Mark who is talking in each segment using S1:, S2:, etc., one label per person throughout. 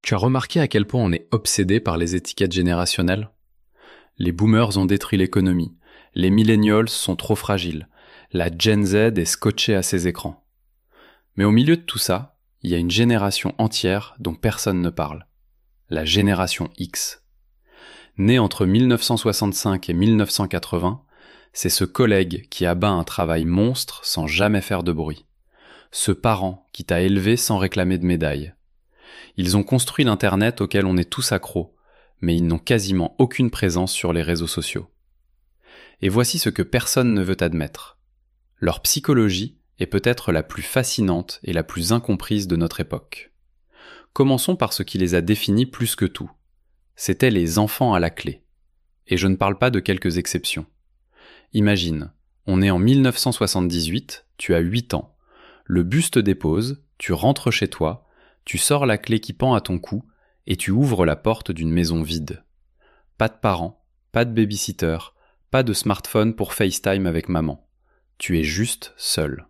S1: Tu as remarqué à quel point on est obsédé par les étiquettes générationnelles ? Les boomers ont détruit l'économie, les millennials sont trop fragiles, la Gen Z est scotchée à ses écrans. Mais au milieu de tout ça, il y a une génération entière dont personne ne parle. La génération X. Née entre 1965 et 1980, c'est ce collègue qui abat un travail monstre sans jamais faire de bruit. Ce parent qui t'a élevé sans réclamer de médaille. Ils ont construit l'Internet auquel on est tous accros, mais ils n'ont quasiment aucune présence sur les réseaux sociaux. Et voici ce que personne ne veut admettre. Leur psychologie est peut-être la plus fascinante et la plus incomprise de notre époque. Commençons par ce qui les a définis plus que tout. C'étaient les enfants à la clé. Et je ne parle pas de quelques exceptions. Imagine, on est en 1978, tu as 8 ans, le bus te dépose, tu rentres chez toi, tu sors la clé qui pend à ton cou et tu ouvres la porte d'une maison vide. Pas de parents, pas de babysitter, pas de smartphone pour FaceTime avec maman. Tu es juste seul.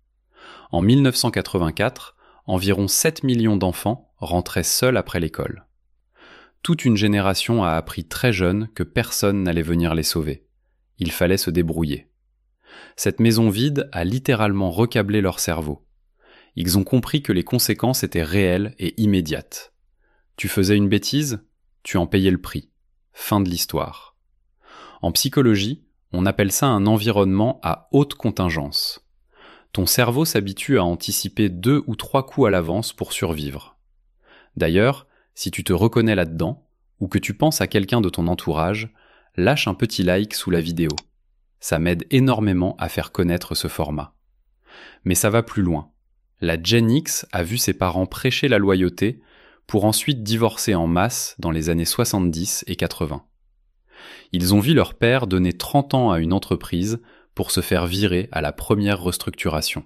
S1: En 1984, environ 7 millions d'enfants rentraient seuls après l'école. Toute une génération a appris très jeune que personne n'allait venir les sauver. Il fallait se débrouiller. Cette maison vide a littéralement recablé leur cerveau. Ils ont compris que les conséquences étaient réelles et immédiates. Tu faisais une bêtise, tu en payais le prix. Fin de l'histoire. En psychologie, on appelle ça un environnement à haute contingence. Ton cerveau s'habitue à anticiper 2 ou 3 coups à l'avance pour survivre. D'ailleurs, si tu te reconnais là-dedans, ou que tu penses à quelqu'un de ton entourage, lâche un petit like sous la vidéo. Ça m'aide énormément à faire connaître ce format. Mais ça va plus loin. La Gen X a vu ses parents prêcher la loyauté pour ensuite divorcer en masse dans les années 70 et 80. Ils ont vu leur père donner 30 ans à une entreprise pour se faire virer à la première restructuration.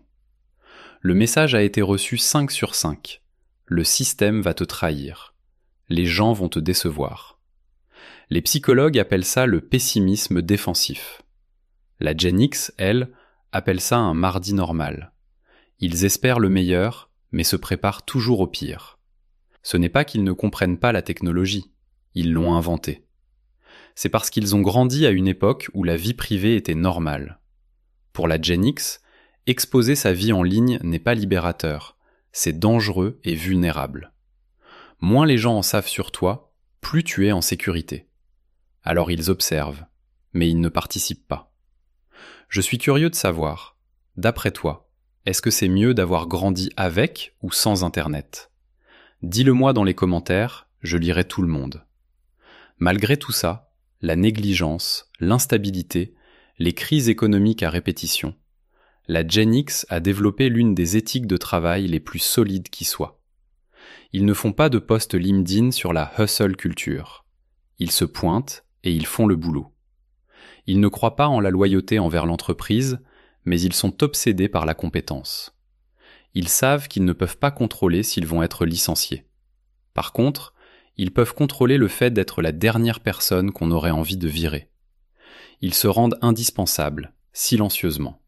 S1: Le message a été reçu 5 sur 5. Le système va te trahir. Les gens vont te décevoir. Les psychologues appellent ça le pessimisme défensif. La Gen X, elle, appelle ça un mardi normal. Ils espèrent le meilleur, mais se préparent toujours au pire. Ce n'est pas qu'ils ne comprennent pas la technologie, ils l'ont inventée. C'est parce qu'ils ont grandi à une époque où la vie privée était normale. Pour la Gen X, exposer sa vie en ligne n'est pas libérateur, c'est dangereux et vulnérable. Moins les gens en savent sur toi, plus tu es en sécurité. Alors ils observent, mais ils ne participent pas. Je suis curieux de savoir, d'après toi, est-ce que c'est mieux d'avoir grandi avec ou sans Internet ? Dis-le-moi dans les commentaires, je lirai tout le monde. Malgré tout ça, la négligence, l'instabilité, les crises économiques à répétition, la Gen X a développé l'une des éthiques de travail les plus solides qui soient. Ils ne font pas de post LinkedIn sur la hustle culture. Ils se pointent et ils font le boulot. Ils ne croient pas en la loyauté envers l'entreprise, mais ils sont obsédés par la compétence. Ils savent qu'ils ne peuvent pas contrôler s'ils vont être licenciés. Par contre, ils peuvent contrôler le fait d'être la dernière personne qu'on aurait envie de virer. Ils se rendent indispensables, silencieusement.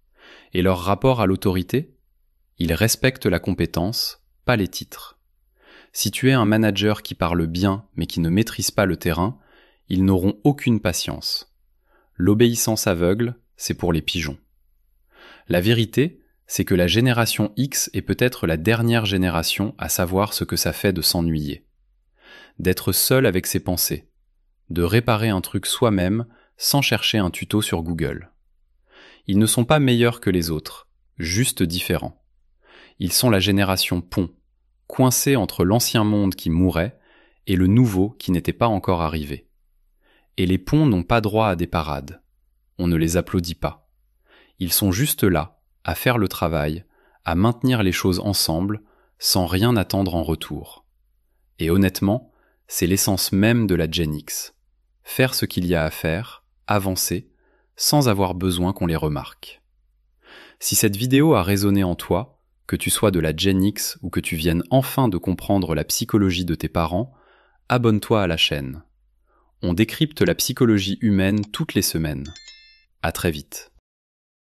S1: Et leur rapport à l'autorité ? Ils respectent la compétence, pas les titres. Si tu es un manager qui parle bien mais qui ne maîtrise pas le terrain, ils n'auront aucune patience. L'obéissance aveugle, c'est pour les pigeons. La vérité, c'est que la génération X est peut-être la dernière génération à savoir ce que ça fait de s'ennuyer. D'être seul avec ses pensées. De réparer un truc soi-même sans chercher un tuto sur Google. Ils ne sont pas meilleurs que les autres, juste différents. Ils sont la génération pont, coincée entre l'ancien monde qui mourait et le nouveau qui n'était pas encore arrivé. Et les ponts n'ont pas droit à des parades. On ne les applaudit pas. Ils sont juste là, à faire le travail, à maintenir les choses ensemble, sans rien attendre en retour. Et honnêtement, c'est l'essence même de la Gen X. Faire ce qu'il y a à faire, avancer, sans avoir besoin qu'on les remarque. Si cette vidéo a résonné en toi, que tu sois de la Gen X ou que tu viennes enfin de comprendre la psychologie de tes parents, abonne-toi à la chaîne. On décrypte la psychologie humaine toutes les semaines. À très vite.